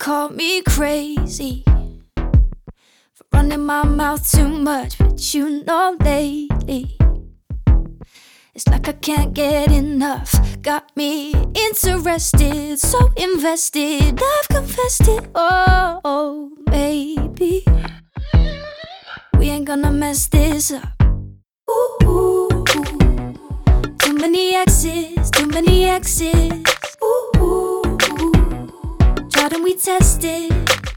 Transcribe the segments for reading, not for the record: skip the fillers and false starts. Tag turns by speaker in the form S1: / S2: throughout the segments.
S1: call me crazy for running my mouth too much, but you know lately it's like I can't get enough. Got me interested, so invested, I've confessed it. Oh, baby, we ain't gonna mess this up. Ooh, too many exes, too many exes. Ooh, tried and we tested.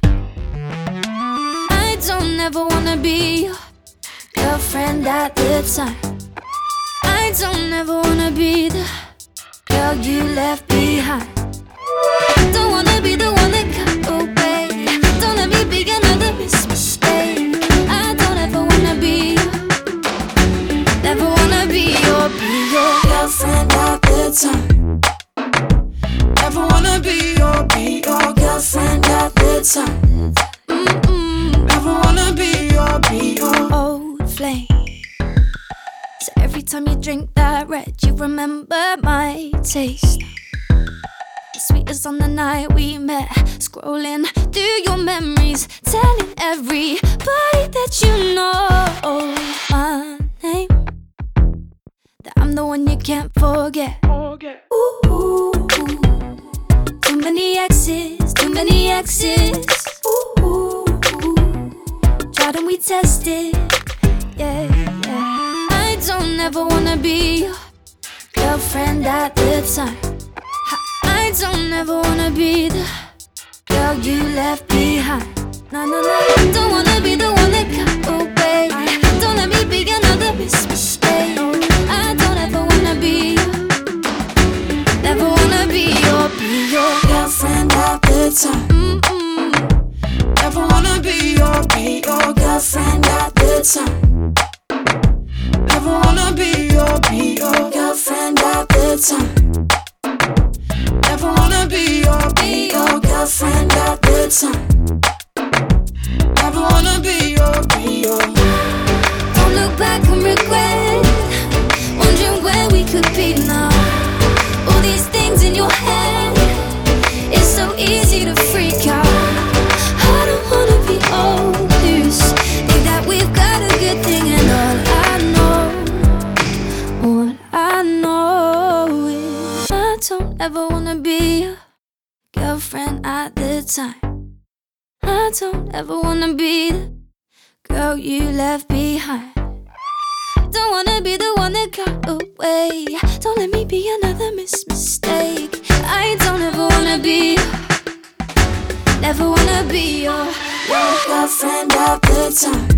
S1: I don't ever wanna be your girlfriend at the time. I don't ever wanna be the girl you left behind. Don't wanna be the one that got away. Don't let me be another mistake. I don't ever wanna be never wanna be your girlfriend at the time. Never wanna be your girlfriend at the time. Never wanna be your old flame. So every time you drink that red, you remember my taste. The sweetest on the night we met, scrolling through your memories, telling everybody that you know my name, that I'm the one you can't forget. Ooh, too many exes, too many exes. Ooh, tried and we tested, yeah. I don't ever wanna be your girlfriend at the time. I don't ever wanna be the girl you left behind. No, don't wanna be the one that got away. Don't let me be another mistake. I don't ever wanna be never wanna be your girlfriend at the time. Never wanna be your girlfriend at the time. Never wanna be your girlfriend at the time. Never wanna be your girlfriend at the time. Never wanna be your. Don't look back and regret, wondering where we could be now. All these things in your head, it's so easy to freak out. I don't wanna be old, think that we've got a good thing, and all I know is I don't ever wanna be your girlfriend at the time. I don't ever wanna be the girl you left behind. Don't wanna be the one that got away. Don't let me be another mistake. I don't ever wanna be never wanna be your girlfriend at the time.